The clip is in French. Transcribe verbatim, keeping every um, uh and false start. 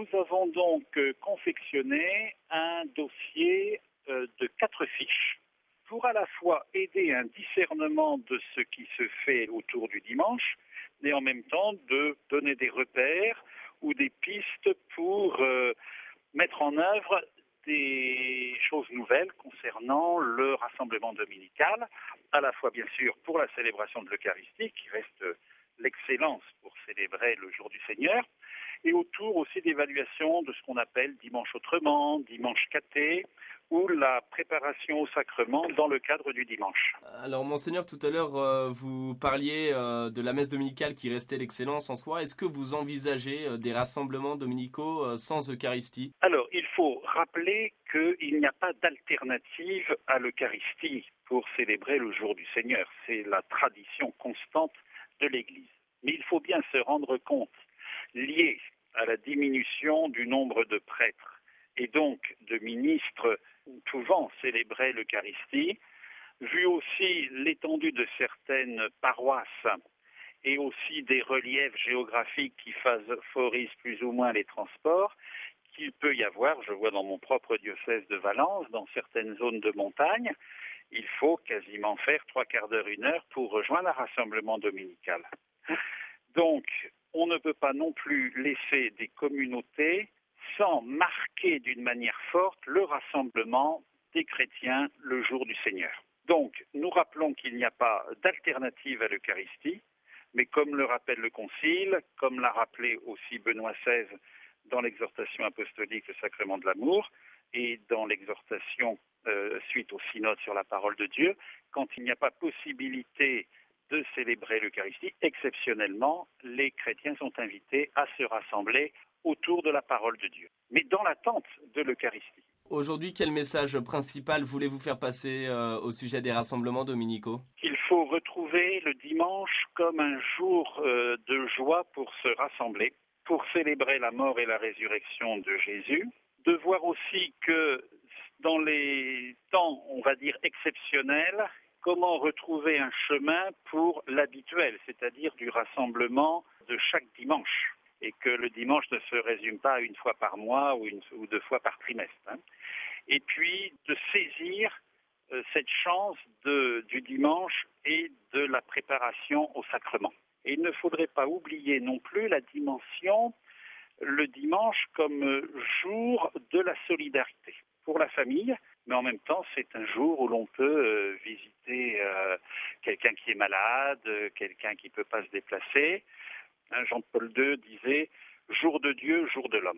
Nous avons donc euh, confectionné un dossier euh, de quatre fiches pour à la fois aider un discernement de ce qui se fait autour du dimanche et en même temps de donner des repères ou des pistes pour euh, mettre en œuvre des choses nouvelles concernant le rassemblement dominical, à la fois bien sûr pour la célébration de l'Eucharistie, qui reste l'excellence pour célébrer le jour du Seigneur, et autour aussi d'évaluation de ce qu'on appelle dimanche autrement, dimanche cathé, ou la préparation au sacrement dans le cadre du dimanche. Alors, Monseigneur, tout à l'heure, euh, vous parliez euh, de la messe dominicale qui restait l'excellence en soi. Est-ce que vous envisagez euh, des rassemblements dominicaux euh, sans Eucharistie? Alors, il faut rappeler qu'il n'y a pas d'alternative à l'Eucharistie pour célébrer le jour du Seigneur. C'est la tradition constante de l'Église. Mais il faut bien se rendre compte, lié à la diminution du nombre de prêtres et donc de ministres pouvant célébrer l'Eucharistie, vu aussi l'étendue de certaines paroisses et aussi des reliefs géographiques qui favorisent plus ou moins les transports, qu'il peut y avoir, je vois dans mon propre diocèse de Valence, dans certaines zones de montagne, il faut quasiment faire trois quarts d'heure, une heure pour rejoindre un rassemblement dominical. Donc, on ne peut pas non plus laisser des communautés sans marquer d'une manière forte le rassemblement des chrétiens le jour du Seigneur. Donc, nous rappelons qu'il n'y a pas d'alternative à l'Eucharistie, mais comme le rappelle le Concile, comme l'a rappelé aussi Benoît seize dans l'exhortation apostolique Le Sacrement de l'amour et dans l'exhortation euh, suite au synode sur la parole de Dieu, quand il n'y a pas possibilité de célébrer l'Eucharistie, exceptionnellement, les chrétiens sont invités à se rassembler autour de la parole de Dieu, mais dans l'attente de l'Eucharistie. Aujourd'hui, quel message principal voulez-vous faire passer euh, au sujet des rassemblements dominicaux? Il faut retrouver le dimanche comme un jour euh, de joie pour se rassembler, pour célébrer la mort et la résurrection de Jésus, de voir aussi que dans les temps, on va dire, exceptionnels, comment retrouver un chemin pour l'habituel, c'est-à-dire du rassemblement de chaque dimanche, et que le dimanche ne se résume pas à une fois par mois ou, une, ou deux fois par trimestre. Hein. Et puis de saisir euh, cette chance de, du dimanche et de la préparation au sacrement. Et il ne faudrait pas oublier non plus la dimension, le dimanche comme jour de la solidarité pour la famille, mais en même temps c'est un jour où l'on peut euh, visiter euh, quelqu'un qui est malade, euh, quelqu'un qui ne peut pas se déplacer. Hein, Jean-Paul deux disait « Jour de Dieu, jour de l'homme ».